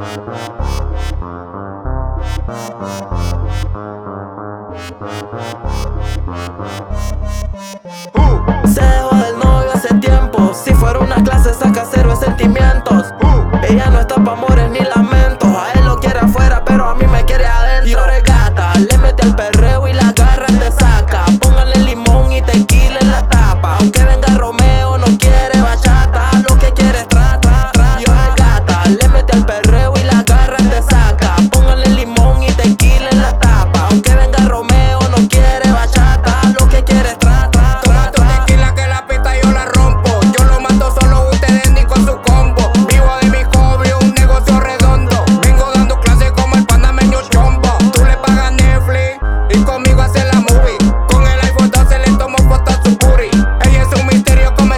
Se dejó del novio hace tiempo. Si fuera una clase saca cero de sentimientos. Ella no está pa' amores ni lamentos. A él lo quiere afuera pero a mí me quiere adentro. Y ahora gata, le mete al perreo y la garra te saca. Póngale limón y tequila en la tapa. Aunque venga Romeo no quiere bachata, lo que quiere es tra, tra, tra. Y ahora gata, le mete al perreo y la garra te saca. Póngale limón y tequila en la tapa. Aunque venga Romeo no quiere bachata, lo que quiere es tra, tra. Toma tu tequila que la pista yo la rompo. Yo lo mato solo ustedes ni con su combo. Vivo de mi hobby, un negocio redondo. Vengo dando clases como el panameño chombo. Tú le pagas Netflix y conmigo hace la movie. Con el iPhone 12 le tomo foto a su booty. Ella es un misterio como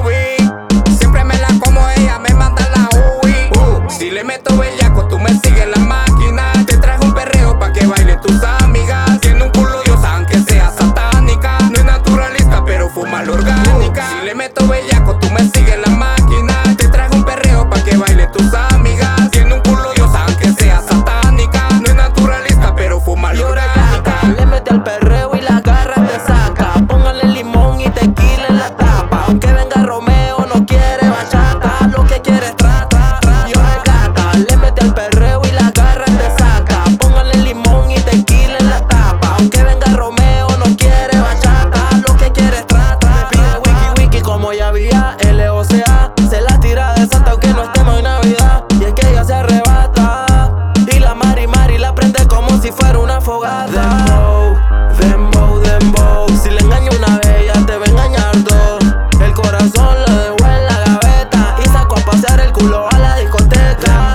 Scooby. Siempre me la como, ella me manda la UI. Si le meto bellaco, tú me sigues la máquina. Te traje un perreo pa' que baile tus amigas. Tiene un culo diosa aunque sea satánica. No es naturalista pero fuma la orgánica. Si le meto bellaco, tú me sigues la máquina. Te traje un perreo pa' que baile tus amigas. Tiene un culo diosa aunque sea satánica. No es naturalista pero fuma la orgánica. Le mete al perreo y la garra te saca. Póngale limón y tequila en la tapa. Aunque venga Romeo no quiere bachata, lo que quiere es tra, tra, tra. Y ahora gata, le mete al perreo y la garra te saca. Póngale limón y tequila en la tapa. Aunque venga Romeo no quiere bachata, lo que quiere es tra, tra. Me pide wiki wiki como ya había LOCA. Se la tira de santa aunque no estemos en Navidad. Y es que ella se arrebata y la mari la prende como si fuera una fogata. Dembow, dembow, si le engaño una vez ella te va a engañar dos. El corazón lo dejó en la gaveta y sacó a pasear el culo a la discoteca.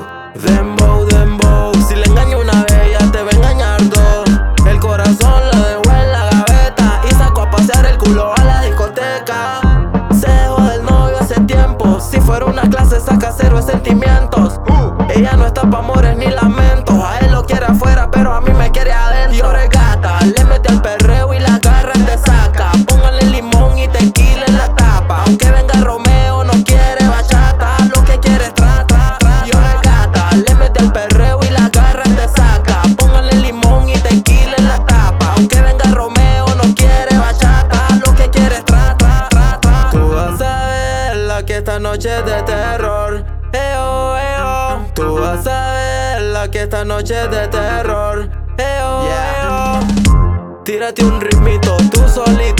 Dembow, dembow, si le engaño una vez ella te va a engañar dos. El corazón lo dejó en la gaveta y sacó a pasear el culo a la discoteca. Se dejó del novio hace tiempo. Si fuera una clase saca cero de sentimientos. Ella no está pa' amores ni lamentos. A él lo quiere afuera pero a mí me quiere adentro. Y ahora gata, le mete al perreo y la garra te saca. Póngale limón y tequila en la tapa. Aunque venga Romeo no quiere bachata, lo que quiere es tra, tra, tra. Y ahora gata, le mete al perreo y la garra te saca. Póngale limón y tequila en la tapa. Aunque venga Romeo no quiere bachata, lo que quiere es tra, tra, tra, tra. Tú vas a ver la que esta noche es de terror. Tú vas a ver la que esta noche es de terror. Tírate un ritmito tú solito.